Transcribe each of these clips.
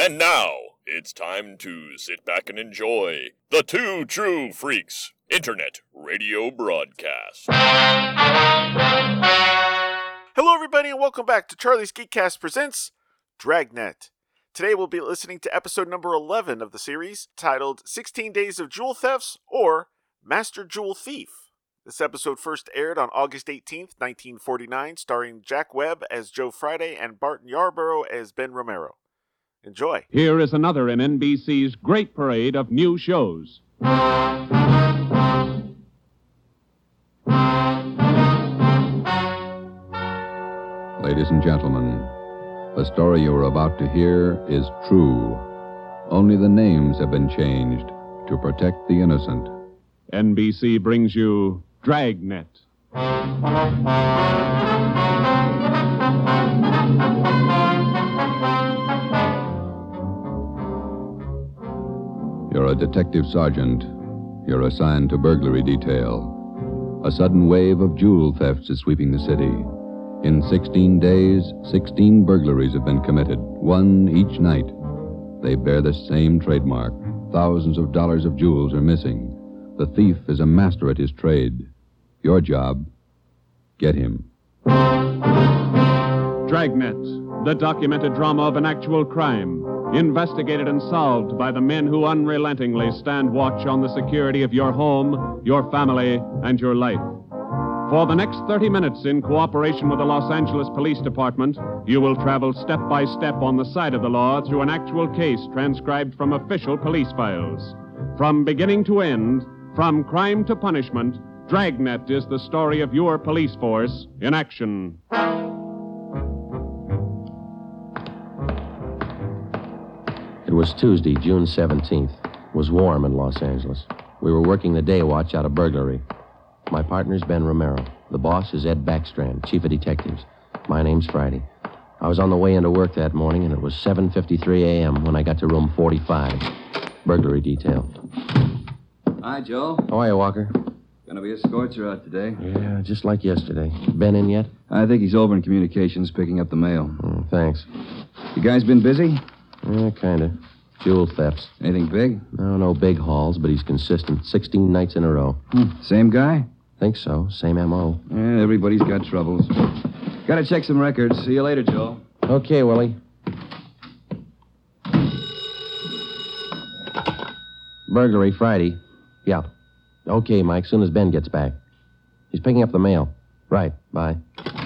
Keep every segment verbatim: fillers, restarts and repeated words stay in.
And now, it's time to sit back and enjoy the Two True Freaks Internet Radio Broadcast. Hello, everybody, and welcome back to Charlie's Geekcast presents Dragnet. Today we'll be listening to episode number eleven of the series, titled sixteen Days of Jewel Thefts, or Master Jewel Thief. This episode first aired on August eighteenth, nineteen forty-nine, starring Jack Webb as Joe Friday and Barton Yarborough as Ben Romero. Enjoy. Here is another in N B C's great parade of new shows. Ladies and gentlemen, the story you are about to hear is true. Only the names have been changed to protect the innocent. N B C brings you Dragnet. You're a detective sergeant. You're assigned to burglary detail. A sudden wave of jewel thefts is sweeping the city. In sixteen days, sixteen burglaries have been committed, one each night. They bear the same trademark. Thousands of dollars of jewels are missing. The thief is a master at his trade. Your job, get him. Dragnet, the documented drama of an actual crime, investigated and solved by the men who unrelentingly stand watch on the security of your home, your family, and your life. For the next thirty minutes, in cooperation with the Los Angeles Police Department, you will travel step by step on the side of the law through an actual case transcribed from official police files. From beginning to end, from crime to punishment, Dragnet is the story of your police force in action. It was Tuesday, June seventeenth. It was warm in Los Angeles. We were working the day watch out of burglary. My partner's Ben Romero. The boss is Ed Backstrand, chief of detectives. My name's Friday. I was on the way into work that morning, and it was seven fifty-three a.m. when I got to room forty-five. Burglary detail. Hi, Joe. How are you, Walker? Gonna be a scorcher out today. Yeah, just like yesterday. Ben in yet? I think he's over in communications picking up the mail. Mm, thanks. You guys been busy? Yeah, kind of. Jewel thefts. Anything big? No, no big hauls, but he's consistent. sixteen nights in a row. Hmm. Same guy? Think so. Same M O. Yeah, everybody's got troubles. Gotta check some records. See you later, Joe. Okay, Willie. Burglary Friday. Yeah. Okay, Mike, soon as Ben gets back. He's picking up the mail. Right, bye.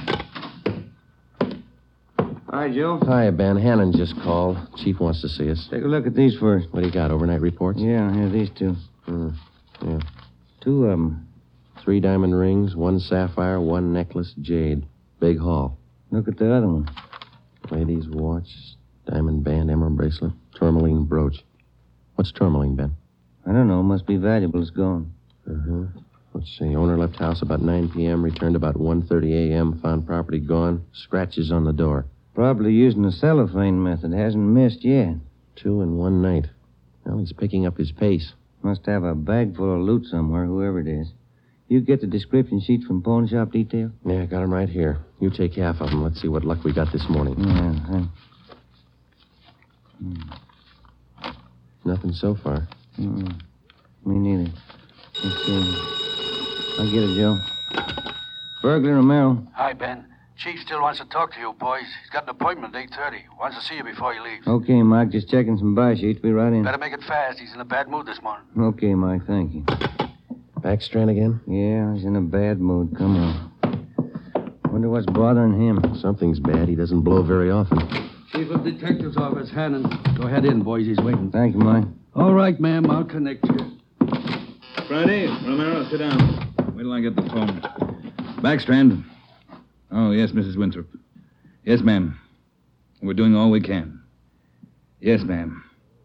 Hi, Joe. Hi, Ben. Hannon just called. Chief wants to see us. Take a look at these first. What do you got, overnight reports? Yeah, here, these two. Mm, yeah. Two of them. Three diamond rings, one sapphire, one necklace, jade. Big haul. Look at the other one. Lady's watch, diamond band, emerald bracelet, tourmaline brooch. What's tourmaline, Ben? I don't know. Must be valuable. It's gone. Uh-huh. Let's see. Owner left house about nine p.m., returned about one thirty a.m., found property gone, scratches on the door. Probably using the cellophane method. Hasn't missed yet. Two in one night. Well, he's picking up his pace. Must have a bag full of loot somewhere, whoever it is. You get the description sheets from pawn shop detail? Yeah, got him right here. You take half of them. Let's see what luck we got this morning. Yeah, huh? Hmm. Nothing so far. Mm-mm. Me neither. Let's see. I'll get it, Joe. Burglar Romero. Hi, Ben. Chief still wants to talk to you, boys. He's got an appointment at eight thirty. Wants to see you before he leaves. Okay, Mike. Just checking some buy sheets. Be right in. Better make it fast. He's in a bad mood this morning. Okay, Mike. Thank you. Backstrand again? Yeah, he's in a bad mood. Come on. Wonder what's bothering him. Something's bad. He doesn't blow very often. Chief of Detective's Office, Hannon. Go ahead in, boys. He's waiting. Thank you, Mike. All right, ma'am. I'll connect you. Friday, Romero, sit down. Wait till I get the phone. Backstrand. Oh, yes, Missus Winthrop. Yes, ma'am. We're doing all we can. Yes, ma'am.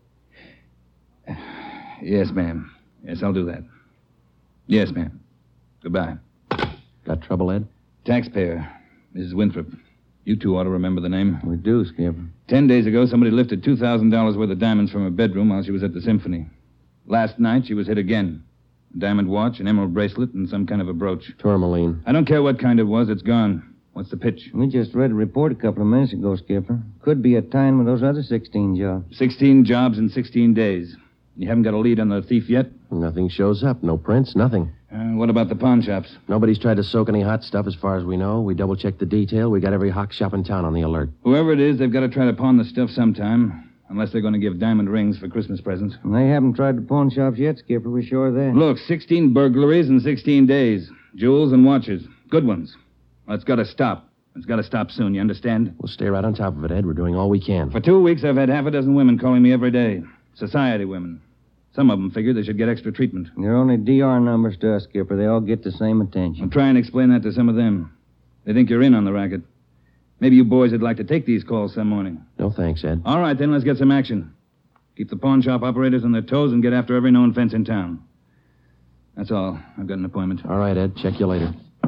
Yes, ma'am. Yes, I'll do that. Yes, ma'am. Goodbye. Got trouble, Ed? Taxpayer, Missus Winthrop. You two ought to remember the name. We do, Skipper. Ten days ago, somebody lifted two thousand dollars worth of diamonds from her bedroom while she was at the symphony. Last night, she was hit again. A diamond watch, an emerald bracelet, and some kind of a brooch. Tourmaline. I don't care what kind it was. It's gone. What's the pitch? We just read a report a couple of minutes ago, Skipper. Could be a tie-in with those other sixteen jobs. Sixteen jobs in sixteen days. You haven't got a lead on the thief yet? Nothing shows up. No prints, nothing. Uh, what about the pawn shops? Nobody's tried to soak any hot stuff as far as we know. We double-checked the detail. We got every hock shop in town on the alert. Whoever it is, they've got to try to pawn the stuff sometime. Unless they're going to give diamond rings for Christmas presents. And they haven't tried the pawn shops yet, Skipper. We're sure of that. Look, sixteen burglaries in sixteen days. Jewels and watches. Good ones. Well, it's got to stop. It's got to stop soon, you understand? We'll stay right on top of it, Ed. We're doing all we can. For two weeks, I've had half a dozen women calling me every day. Society women. Some of them figure they should get extra treatment. They're only D R numbers to us, Skipper. They all get the same attention. I'll try and explain that to some of them. They think you're in on the racket. Maybe you boys would like to take these calls some morning. No thanks, Ed. All right, then, let's get some action. Keep the pawn shop operators on their toes and get after every known fence in town. That's all. I've got an appointment. All right, Ed. Check you later.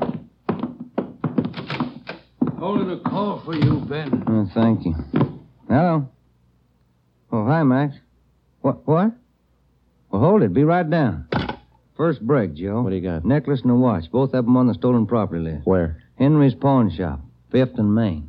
Holding a call for you, Ben. Oh, thank you. Hello. Oh, hi, Max. What? What? Well, hold it. Be right down. First break, Joe. What do you got? Necklace and a watch. Both of them on the stolen property list. Where? Henry's Pawn Shop. Fifth and Main.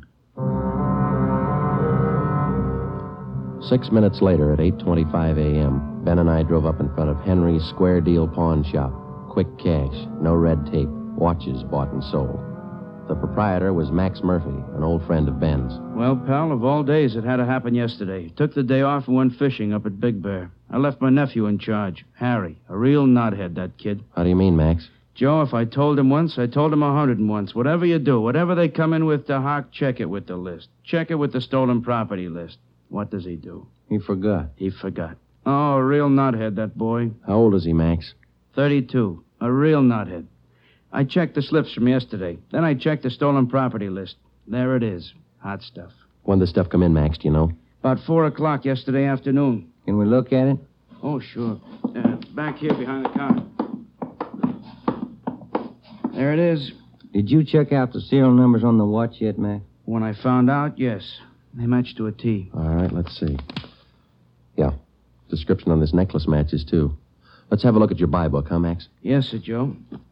Six minutes later, at eight twenty-five a.m., Ben and I drove up in front of Henry's Square Deal Pawn Shop. Quick cash, no red tape, watches bought and sold. The proprietor was Max Murphy, an old friend of Ben's. Well, pal, of all days, it had to happen yesterday. Took the day off and went fishing up at Big Bear. I left my nephew in charge, Harry. A real knothead, that kid. How do you mean, Max? Joe, if I told him once, I told him a hundred and once. Whatever you do, whatever they come in with to Hawk, check it with the list. Check it with the stolen property list. What does he do? He forgot. He forgot. Oh, a real knothead, that boy. How old is he, Max? thirty-two. A real knothead. I checked the slips from yesterday. Then I checked the stolen property list. There it is. Hot stuff. When did the stuff come in, Max, do you know? About four o'clock yesterday afternoon. Can we look at it? Oh, sure. Uh, back here behind the counter. There it is. Did you check out the serial numbers on the watch yet, Max? When I found out, yes. They match to a T. All right, let's see. Yeah. Description on this necklace matches, too. Let's have a look at your buy book, huh, Max? Yes, sir, Joe.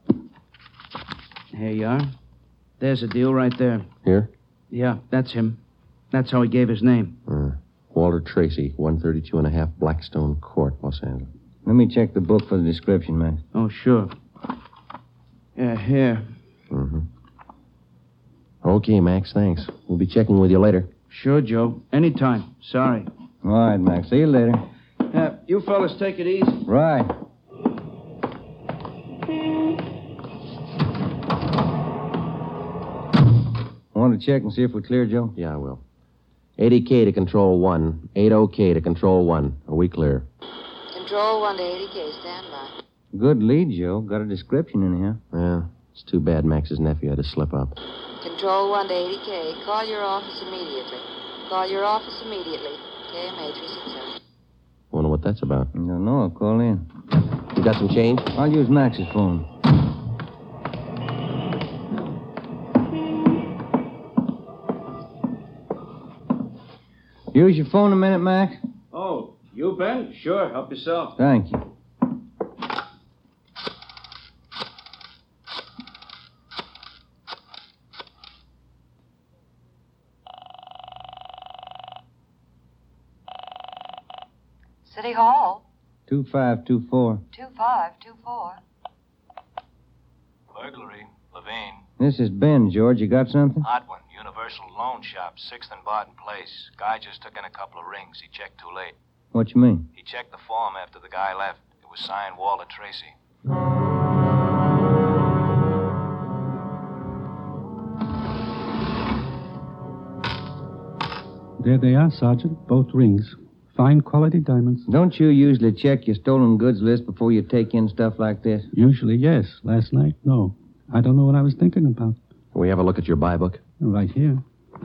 Here you are. There's a deal right there. Here? Yeah, that's him. That's how he gave his name. Uh, Walter Tracy, one thirty-two and a half Blackstone Court, Los Angeles. Let me check the book for the description, Max. Oh, sure. Yeah, here. Mm-hmm. Okay, Max, thanks. We'll be checking with you later. Sure, Joe. Anytime. Sorry. All right, Max. See you later. Uh, you fellas take it easy. Right. Want to check and see if we're clear, Joe? Yeah, I will. eighty K to Control one. eighty K to Control one. Are we clear? Control one to eighty K. Stand by. Good lead, Joe. Got a description in here. Yeah, it's too bad Max's nephew had to slip up. Control one to eighty K. Call your office immediately. Call your office immediately. K M A three six seven. Wonder what that's about. I don't know. I'll call in. You got some change? I'll use Max's phone. Use your phone a minute, Max. Oh, you, Ben? Sure. Help yourself. Thank you. City Hall. two five two four. two five two four. Burglary. Levine. This is Ben, George. You got something? Hot one. Universal Loan Shop, sixth and Barton Place. Guy just took in a couple of rings. He checked too late. What you mean? He checked the form after the guy left. It was signed Walter Tracy. There they are, Sergeant. Both rings. Fine quality diamonds. Don't you usually check your stolen goods list before you take in stuff like this? Usually, yes. Last night, no. I don't know what I was thinking about. Can we have a look at your buy book? Right here.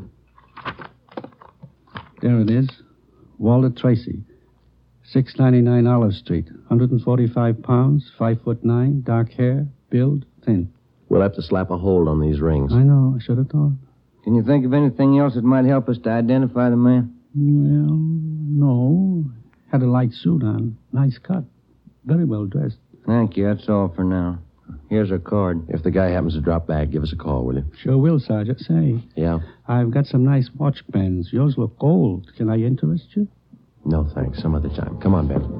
There it is. Walter Tracy. six ninety-nine Olive Street. one hundred forty-five pounds, five foot nine, dark hair, build, thin. We'll have to slap a hold on these rings. I know. I should have thought. Can you think of anything else that might help us to identify the man? Well, no. Had a light suit on. Nice cut. Very well dressed. Thank you. That's all for now. Here's her card. If the guy happens to drop back, give us a call, will you? Sure will, Sergeant. Say, Yeah? I've got some nice watch bands. Yours look gold. Can I interest you? No, thanks. Some other time. Come on, Ben.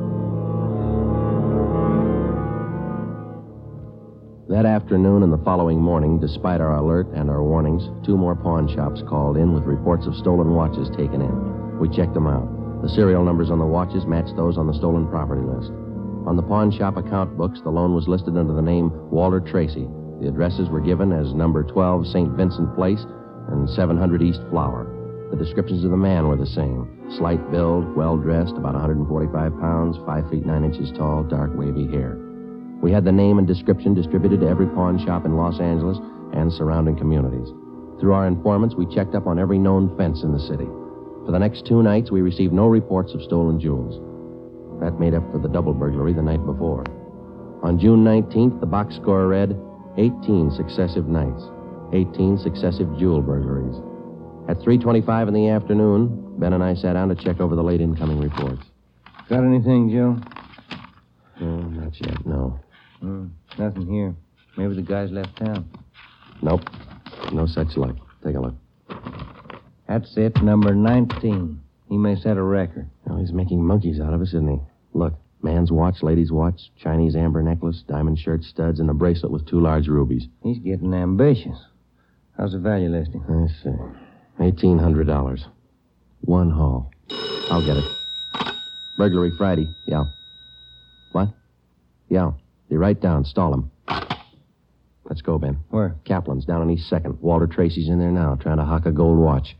That afternoon and the following morning, despite our alert and our warnings, two more pawn shops called in with reports of stolen watches taken in. We checked them out. The serial numbers on the watches matched those on the stolen property list. On the pawn shop account books, the loan was listed under the name Walter Tracy. The addresses were given as number twelve Saint Vincent Place and seven hundred East Flower. The descriptions of the man were the same. Slight build, well-dressed, about one hundred forty-five pounds, five feet nine inches tall, dark wavy hair. We had the name and description distributed to every pawn shop in Los Angeles and surrounding communities. Through our informants, we checked up on every known fence in the city. For the next two nights, we received no reports of stolen jewels. That made up for the double burglary the night before. On June nineteenth, the box score read eighteen successive nights, eighteen successive jewel burglaries. At three twenty-five in the afternoon, Ben and I sat down to check over the late incoming reports. Got anything, Joe? No, not yet, no. Hmm, nothing here. Maybe the guy's left town. Nope. No such luck. Take a look. That's it, number nineteen. He may set a record. Well, he's making monkeys out of us, isn't he? Look, man's watch, lady's watch, Chinese amber necklace, diamond shirt studs, and a bracelet with two large rubies. He's getting ambitious. How's the value listing? I see. eighteen hundred dollars. One haul. I'll get it. Burglary Friday. Yeah. What? Yeah. Be right down. Stall him. Let's go, Ben. Where? Kaplan's down on East second. Walter Tracy's in there now, trying to hock a gold watch.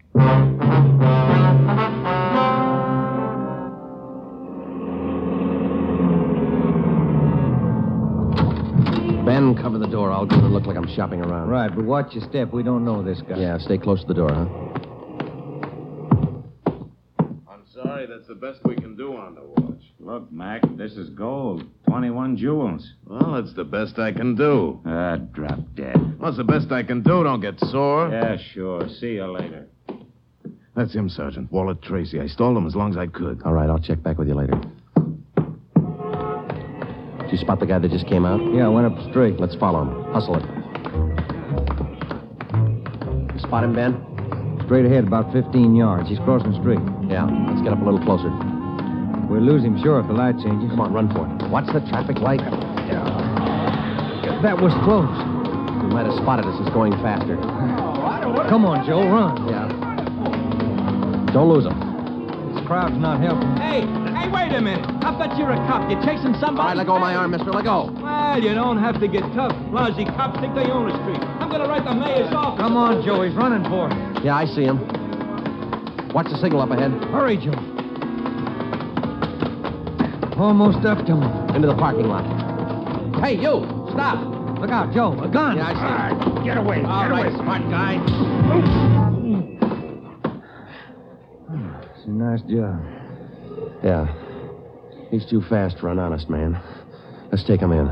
Ben, cover the door. I'll go and look like I'm shopping around. Right, but watch your step. We don't know this guy. Yeah, stay close to the door, huh? I'm sorry, that's the best we can do on the watch. Look, Mac, this is gold. twenty-one jewels. Well, it's the best I can do. Ah, drop dead. What's the best I can do? Don't get sore. Yeah, sure. See you later. That's him, Sergeant. Walter Tracy. I stole him as long as I could. All right, I'll check back with you later. Did you spot the guy that just came out? Yeah, I went up the street. Let's follow him. Hustle it. You spot him, Ben? Straight ahead, about fifteen yards. He's crossing the street. Yeah, let's get up a little closer. We'll lose him, sure, if the light changes. Come on, run for it. What's the traffic light? That was close. He might have spotted us. It's going faster. Come on, Joe, run. Yeah. Don't lose him. This crowd's not helping. Hey, hey, wait a minute. I bet you're a cop. You're chasing somebody. All right, let go of my arm, mister. Let go. Well, you don't have to get tough. Lousy cops think they own the street. I'm going to write the mayor's office. Come on, Joe. He's running for it. Yeah, I see him. Watch the signal up ahead. Hurry, Joe. Almost up to him. Into the parking lot. Hey, you! Stop! Look out, Joe. A gun. Yeah, I see him. Right, get away. All get right, away. smart guy. It's a nice job. Yeah. He's too fast for an honest man. Let's take him in.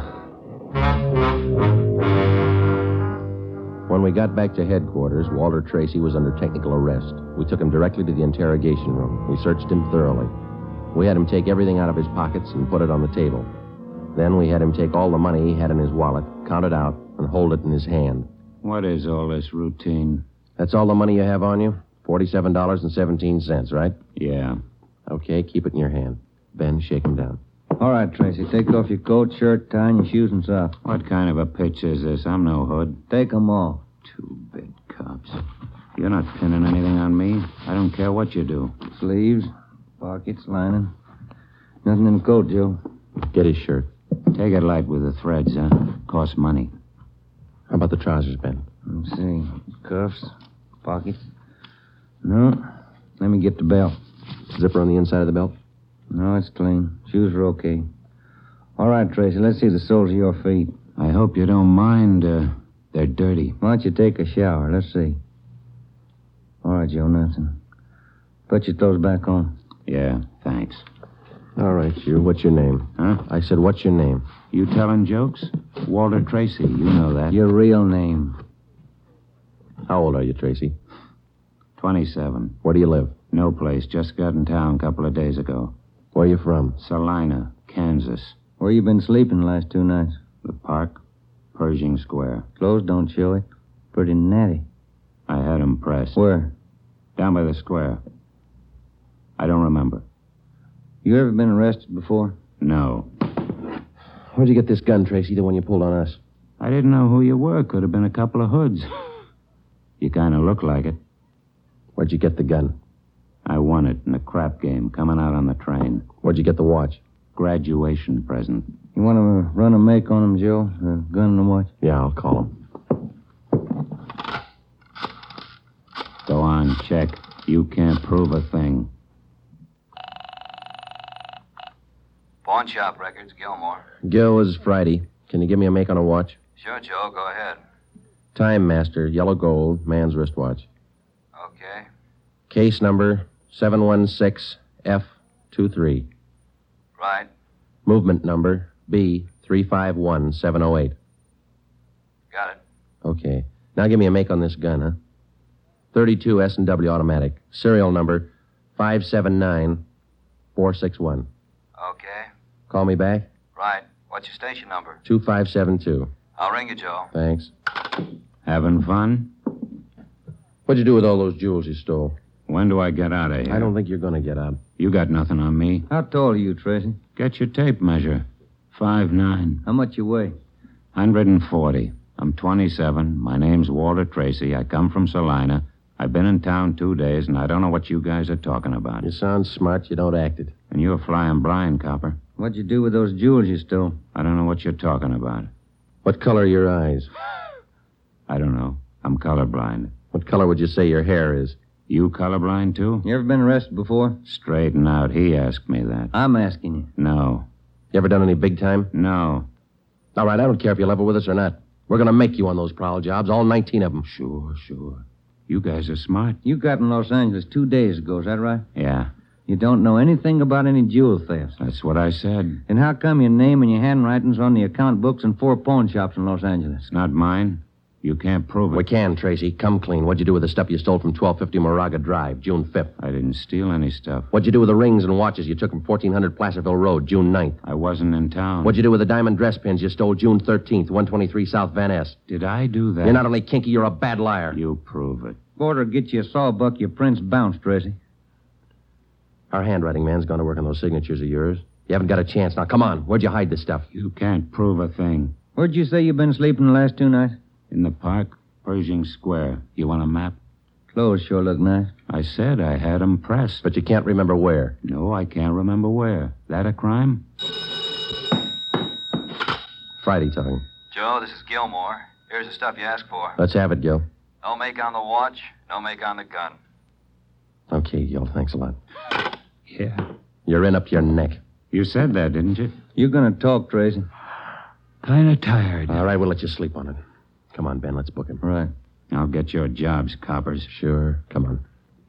When we got back to headquarters, Walter Tracy was under technical arrest. We took him directly to the interrogation room. We searched him thoroughly. We had him take everything out of his pockets and put it on the table. Then we had him take all the money he had in his wallet, count it out, and hold it in his hand. What is all this routine? That's all the money you have on you? forty-seven dollars and seventeen cents, right? Yeah. Okay, keep it in your hand. Ben, shake him down. All right, Tracy. Take off your coat, shirt, tie, and your shoes and socks. What kind of a pitch is this? I'm no hood. Take them off. Two-bit cops. You're not pinning anything on me. I don't care what you do. Sleeves, pockets, lining. Nothing in the coat, Joe. Get his shirt. Take it light with the threads, huh? Costs money. How about the trousers, Ben? Let's see. Cuffs, pockets. No. Let me get the belt. Zipper on the inside of the belt? No, it's clean. Shoes are okay. All right, Tracy, let's see the soles of your feet. I hope you don't mind. Uh, they're dirty. Why don't you take a shower? Let's see. All right, Joe, nothing. Put your clothes back on. Yeah, thanks. All right, you. What's your name? Huh? I said, what's your name? You telling jokes? Walter Tracy. You know that. Your real name. How old are you, Tracy? twenty-seven. Where do you live? No place. Just got in town a couple of days ago. Where are you from? Salina, Kansas. Where you been sleeping the last two nights? The park. Pershing Square. Clothes don't show it. Pretty natty. I had him pressed. Where? Down by the square. I don't remember. You ever been arrested before? No. Where'd you get this gun, Tracy, the one you pulled on us? I didn't know who you were. Could have been a couple of hoods. You kind of look like it. Where'd you get the gun? I won it in a crap game coming out on the train. Where'd you get the watch? Graduation present. You want to run a make on him, Joe? The gun and the watch? Yeah, I'll call him. Go on, check. You can't prove a thing. Pawn shop records, Gilmore. Gil, is Friday. Can you give me a make on a watch? Sure, Joe. Go ahead. Time Master, yellow gold, man's wristwatch. Okay. Case number seven one six F two three. Right. Movement number B three five one seven oh eight. Got it. Okay. Now give me a make on this gun, huh? thirty-two S and W automatic. Serial number five seven nine four six one. Okay. Call me back? Right. What's your station number? two five seven two. I'll ring you, Joe. Thanks. Having fun? What'd you do with all those jewels you stole? When do I get out of here? I don't think you're going to get out. You got nothing on me. How tall are you, Tracy? Get your tape measure. Five nine. How much you weigh? one hundred forty. I'm twenty-seven. My name's Walter Tracy. I come from Salina. I've been in town two days, and I don't know what you guys are talking about. You sound smart. You don't act it. And you're flying blind, copper. What'd you do with those jewels you stole? I don't know what you're talking about. What color are your eyes? I don't know. I'm colorblind. What color would you say your hair is? You colorblind, too? You ever been arrested before? Straighten out. He asked me that. I'm asking you. No. You ever done any big time? No. All right, I don't care if you level with us or not. We're going to make you on those prowl jobs, all nineteen of them. Sure, sure. You guys are smart. You got in Los Angeles two days ago, is that right? Yeah. You don't know anything about any jewel thefts. That's what I said. And how come your name and your handwriting's on the account books in four pawn shops in Los Angeles? It's not mine. You can't prove it. We can, Tracy. Come clean. What'd you do with the stuff you stole from twelve fifty Moraga Drive, June fifth? I didn't steal any stuff. What'd you do with the rings and watches you took from fourteen hundred Placerville Road, June ninth? I wasn't in town. What'd you do with the diamond dress pins you stole June thirteenth, one twenty-three South Van Ness? Did I do that? You're not only kinky, you're a bad liar. You prove it. Order get you a sawbuck, your prints bounced, Tracy. Our handwriting man's gone to work on those signatures of yours. You haven't got a chance. Now, come on. Where'd you hide this stuff? You can't prove a thing. Where'd you say you've been sleeping the last two nights? In the park, Pershing Square. You want a map? Clothes sure look nice. I said I had 'em pressed. But you can't remember where. No, I can't remember where. That a crime? Friday talking. Joe, this is Gilmore. Here's the stuff you asked for. Let's have it, Gil. No make on the watch, no make on the gun. Okay, Gil. Thanks a lot. Yeah. You're in up to your neck. You said that, didn't you? You're gonna talk, Tracy. Kind of tired. All right, we'll let you sleep on it. Come on, Ben. Let's book him. Right. I'll get your jobs, coppers. Sure. Come on.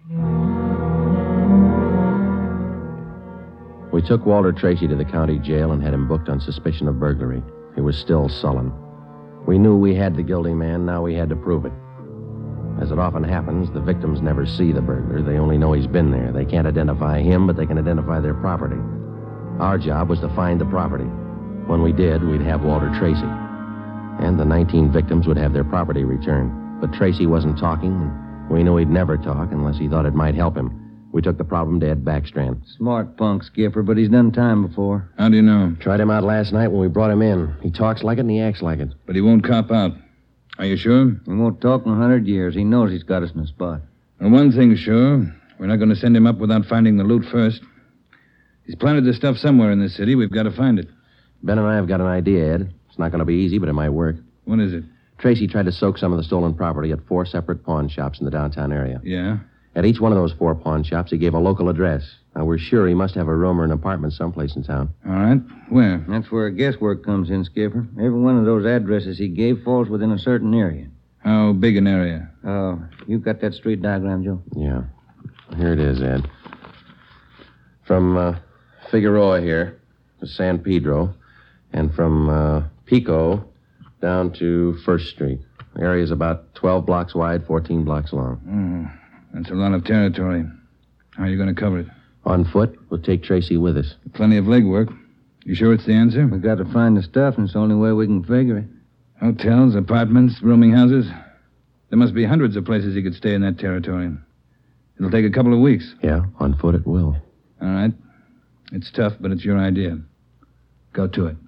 We took Walter Tracy to the county jail and had him booked on suspicion of burglary. He was still sullen. We knew we had the guilty man. Now we had to prove it. As it often happens, the victims never see the burglar. They only know he's been there. They can't identify him, but they can identify their property. Our job was to find the property. When we did, we'd have Walter Tracy. And the nineteen victims would have their property returned. But Tracy wasn't talking, and we knew he'd never talk unless he thought it might help him. We took the problem to Ed Backstrand. Smart punk, Skipper, but he's done time before. How do you know? Tried him out last night when we brought him in. He talks like it and he acts like it. But he won't cop out. Are you sure? He won't talk in a hundred years. He knows he's got us in a spot. Well, one thing's sure. We're not going to send him up without finding the loot first. He's planted the stuff somewhere in this city. We've got to find it. Ben and I have got an idea, Ed. It's not going to be easy, but it might work. What is it? Tracy tried to soak some of the stolen property at four separate pawn shops in the downtown area. Yeah? At each one of those four pawn shops, he gave a local address. Now, we're sure he must have a room or an apartment someplace in town. All right. Where? That's where guesswork comes in, Skipper. Every one of those addresses he gave falls within a certain area. How big an area? Oh, you got that street diagram, Joe? Yeah. Here it is, Ed. From uh, Figueroa here to San Pedro, and from uh, Pico down to First Street. The area's about twelve blocks wide, fourteen blocks long. Oh, that's a lot of territory. How are you going to cover it? On foot. We'll take Tracy with us. Plenty of legwork. You sure it's the answer? We got to find the stuff, and it's the only way we can figure it. Hotels, apartments, rooming houses. There must be hundreds of places he could stay in that territory. It'll take a couple of weeks. Yeah, on foot it will. All right. It's tough, but it's your idea. Go to it.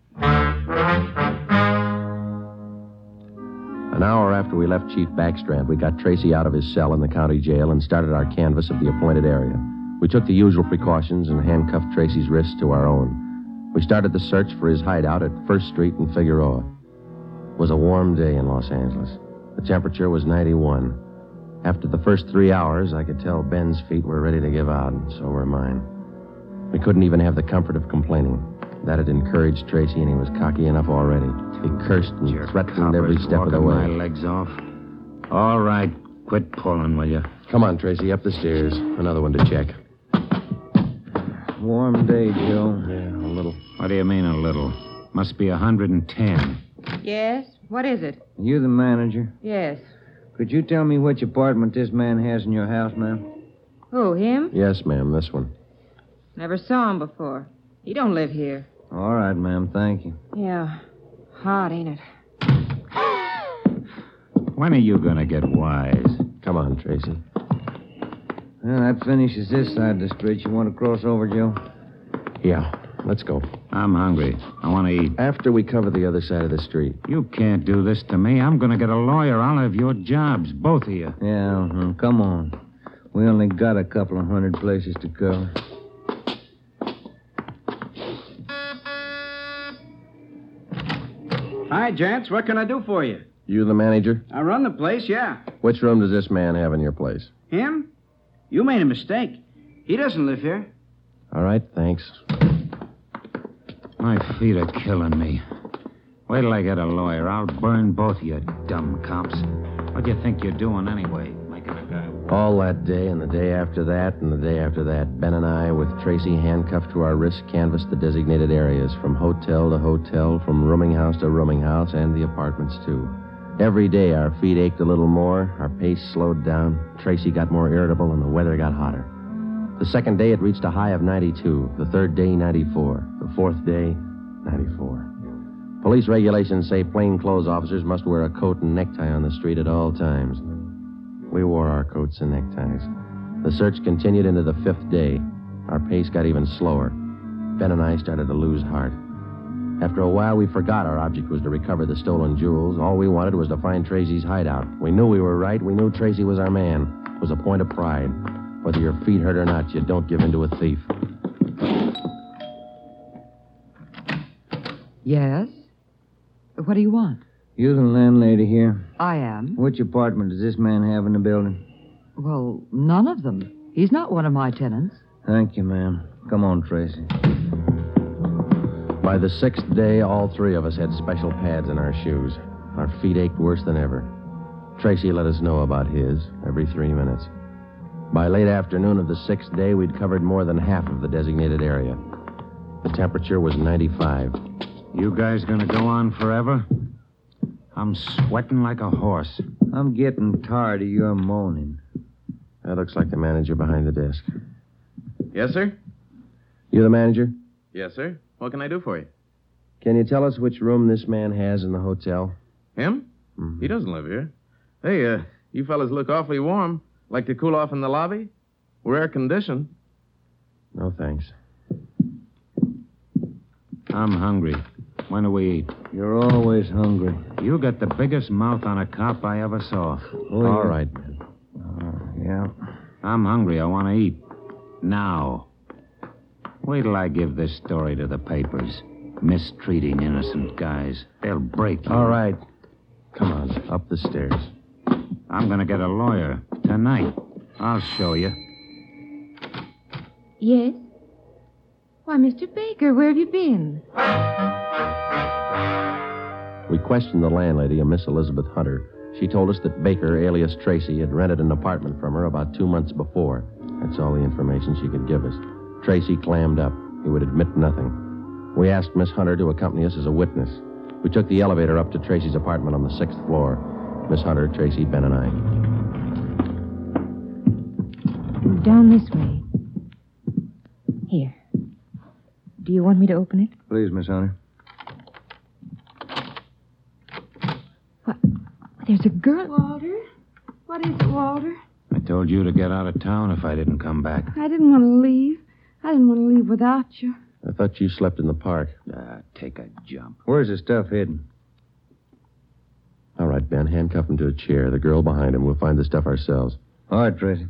An hour after we left Chief Backstrand, we got Tracy out of his cell in the county jail and started our canvass of the appointed area. We took the usual precautions and handcuffed Tracy's wrists to our own. We started the search for his hideout at First Street in Figueroa. It was a warm day in Los Angeles. The temperature was ninety-one. After the first three hours, I could tell Ben's feet were ready to give out, and so were mine. We couldn't even have the comfort of complaining. That had encouraged Tracy, and he was cocky enough already. He cursed and Your threatened every step of the way. my legs off. All right, quit pulling, will you? Come on, Tracy, up the stairs. Another one to check. Warm day, Joe. Yeah, a little. What do you mean, a little? Must be one hundred ten. Yes? What is it? You the manager? Yes. Could you tell me which apartment this man has in your house, ma'am? Who, him? Yes, ma'am, this one. Never saw him before. He don't live here. All right, ma'am, thank you. Yeah. Hot, ain't it? When are you going to get wise? Come on, Tracy. Well, that finishes this side of the street. You want to cross over, Joe? Yeah, let's go. I'm hungry. I want to eat. After we cover the other side of the street. You can't do this to me. I'm going to get a lawyer. I'll have your jobs, both of you. Yeah, uh-huh. Come on. We only got a couple of hundred places to cover. Hi, gents. What can I do for you? You the manager? I run the place, yeah. Which room does this man have in your place? Him? You made a mistake. He doesn't live here. All right, thanks. My feet are killing me. Wait till I get a lawyer. I'll burn both of you dumb cops. What do you think you're doing anyway? Making a guy... All that day and the day after that and the day after that, Ben and I, with Tracy handcuffed to our wrists, canvassed the designated areas, from hotel to hotel, from rooming house to rooming house, and the apartments, too. Every day our feet ached a little more, our pace slowed down, Tracy got more irritable, and the weather got hotter. The second day it reached a high of ninety-two, the third day ninety-four, the fourth day ninety-four. Police regulations say plainclothes officers must wear a coat and necktie on the street at all times. We wore our coats and neckties. The search continued into the fifth day. Our pace got even slower. Ben and I started to lose heart. After a while, we forgot our object was to recover the stolen jewels. All we wanted was to find Tracy's hideout. We knew we were right. We knew Tracy was our man. It was a point of pride. Whether your feet hurt or not, you don't give in to a thief. Yes? What do you want? You the landlady here? I am. Which apartment does this man have in the building? Well, none of them. He's not one of my tenants. Thank you, ma'am. Come on, Tracy. By the sixth day, all three of us had special pads in our shoes. Our feet ached worse than ever. Tracy let us know about his every three minutes. By late afternoon of the sixth day, we'd covered more than half of the designated area. The temperature was ninety-five. You guys gonna go on forever? I'm sweating like a horse. I'm getting tired of your moaning. That looks like the manager behind the desk. Yes, sir? You the manager? Yes, sir. What can I do for you? Can you tell us which room this man has in the hotel? Him? Mm-hmm. He doesn't live here. Hey, uh, you fellas look awfully warm. Like to cool off in the lobby? We're air-conditioned. No, thanks. I'm hungry. When do we eat? You're always hungry. You got the biggest mouth on a cop I ever saw. Oh, All yeah. right, man. Uh, yeah. I'm hungry. I want to eat. Now. Wait till I give this story to the papers. Mistreating innocent guys. They'll break you. All right. Come on, up the stairs. I'm going to get a lawyer. Tonight. I'll show you. Yes? Why, Mister Baker, where have you been? We questioned the landlady, a Miss Elizabeth Hunter. She told us that Baker, alias Tracy, had rented an apartment from her about two months before. That's all the information she could give us. Tracy clammed up. He would admit nothing. We asked Miss Hunter to accompany us as a witness. We took the elevator up to Tracy's apartment on the sixth floor. Miss Hunter, Tracy, Ben, and I. Down this way. Here. Do you want me to open it? Please, Miss Hunter. What? There's a girl. Walter? What is it, Walter? I told you to get out of town if I didn't come back. I didn't want to leave. I didn't want to leave without you. I thought you slept in the park. Ah, take a jump. Where's the stuff hidden? All right, Ben, handcuff him to a chair. The girl behind him. We'll find the stuff ourselves. All right, Tracy.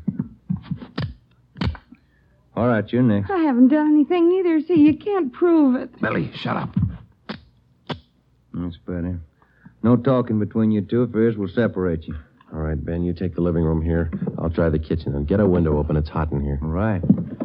All right, you're next. I haven't done anything neither. See, you can't prove it. Billy, shut up. That's better. No talking between you two. If there is, we'll separate you. All right, Ben, you take the living room here. I'll try the kitchen. And get a window open. It's hot in here. All right.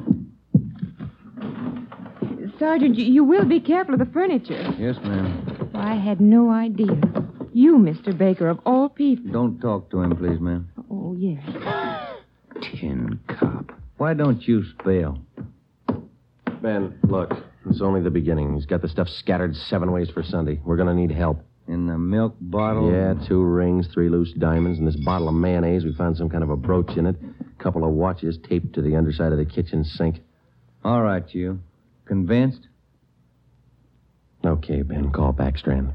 Sergeant, you, you will be careful of the furniture. Yes, ma'am. I had no idea. You, Mister Baker, of all people. Don't talk to him, please, ma'am. Oh, yes. Tin cop. Why don't you spell? Ben, look. It's only the beginning. He's got the stuff scattered seven ways for Sunday. We're going to need help. In the milk bottle? Yeah, two rings, three loose diamonds, and this bottle of mayonnaise. We found some kind of a brooch in it. A couple of watches taped to the underside of the kitchen sink. All right, you. Convinced? Okay, Ben, call Backstrand.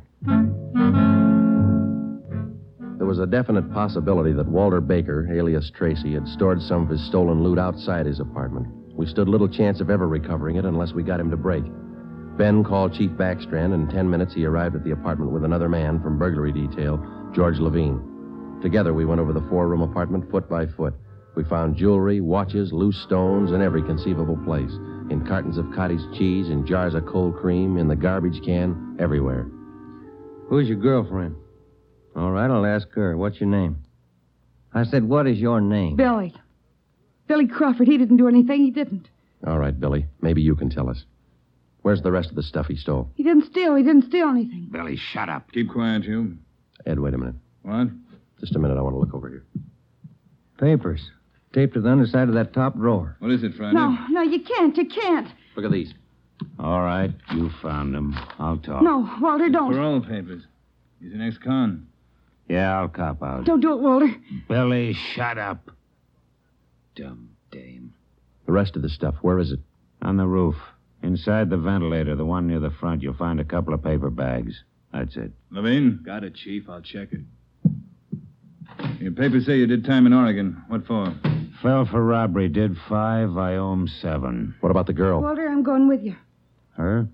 There was a definite possibility that Walter Baker, alias Tracy, had stored some of his stolen loot outside his apartment. We stood little chance of ever recovering it unless we got him to break. Ben called Chief Backstrand, and in ten minutes he arrived at the apartment with another man from burglary detail, George Levine. Together we went over the four-room apartment foot by foot. We found jewelry, watches, loose stones in every conceivable place. In cartons of cottage cheese, in jars of cold cream, in the garbage can, everywhere. Who's your girlfriend? All right, I'll ask her. What's your name? I said, what is your name? Billy. Billy Crawford. He didn't do anything. He didn't. All right, Billy. Maybe you can tell us. Where's the rest of the stuff he stole? He didn't steal. He didn't steal anything. Billy, shut up. Keep quiet, you. Ed, wait a minute. What? Just a minute. I want to look over here. Papers. Taped to the underside of that top drawer. What is it, Friday? No, no, you can't. You can't. Look at these. All right, you found them. I'll talk. No, Walter, don't. Parole papers. He's an ex-con. Yeah, I'll cop out. Don't do it, Walter. Billy, shut up. Dumb dame. The rest of the stuff, where is it? On the roof. Inside the ventilator, the one near the front, you'll find a couple of paper bags. That's it. Levine? Got it, Chief. I'll check it. Your papers say you did time in Oregon. What for? Fell for robbery. Did five. I owe him seven. What about the girl? Walter, I'm going with you. Her?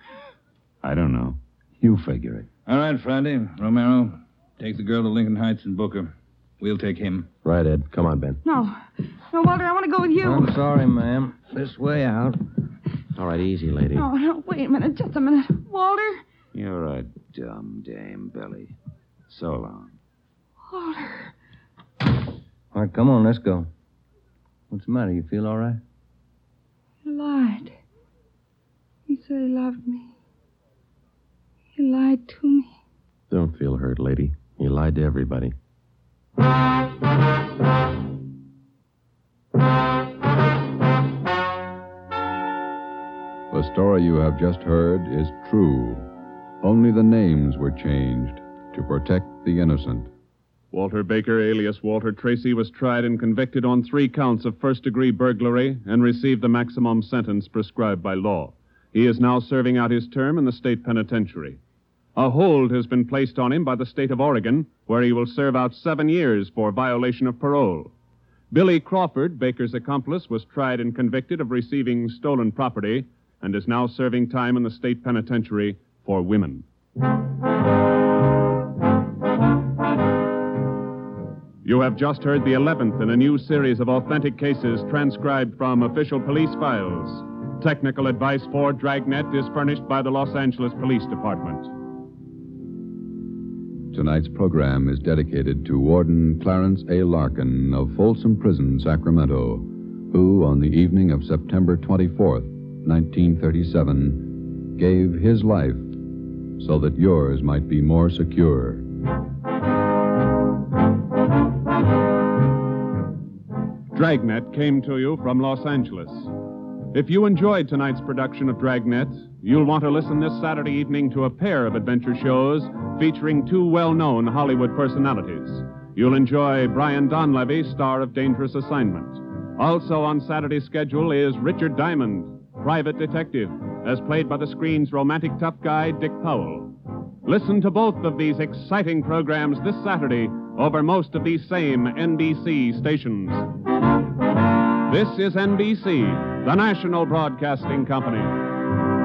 I don't know. You figure it. All right, Friday. Romero, take the girl to Lincoln Heights and book her. We'll take him. Right, Ed. Come on, Ben. No. No, Walter, I want to go with you. I'm sorry, ma'am. This way out. All right, easy, lady. No, no, wait a minute. Just a minute. Walter? You're a dumb dame, Billy. So long. Walter. All right, come on, let's go. What's the matter? You feel all right? He lied. He said he loved me. He lied to me. Don't feel hurt, lady. He lied to everybody. The story you have just heard is true. Only the names were changed to protect the innocent. Walter Baker, alias Walter Tracy, was tried and convicted on three counts of first-degree burglary and received the maximum sentence prescribed by law. He is now serving out his term in the state penitentiary. A hold has been placed on him by the state of Oregon, where he will serve out seven years for violation of parole. Billy Crawford, Baker's accomplice, was tried and convicted of receiving stolen property and is now serving time in the state penitentiary for women. You have just heard the eleventh in a new series of authentic cases transcribed from official police files. Technical advice for Dragnet is furnished by the Los Angeles Police Department. Tonight's program is dedicated to Warden Clarence A. Larkin of Folsom Prison, Sacramento, who, on the evening of September twenty-fourth, nineteen thirty-seven, gave his life so that yours might be more secure. Dragnet came to you from Los Angeles. If you enjoyed tonight's production of Dragnet, you'll want to listen this Saturday evening to a pair of adventure shows featuring two well-known Hollywood personalities. You'll enjoy Brian Donlevy, star of Dangerous Assignment. Also on Saturday's schedule is Richard Diamond, private detective, as played by the screen's romantic tough guy, Dick Powell. Listen to both of these exciting programs this Saturday over most of these same N B C stations. This is N B C, the national broadcasting company.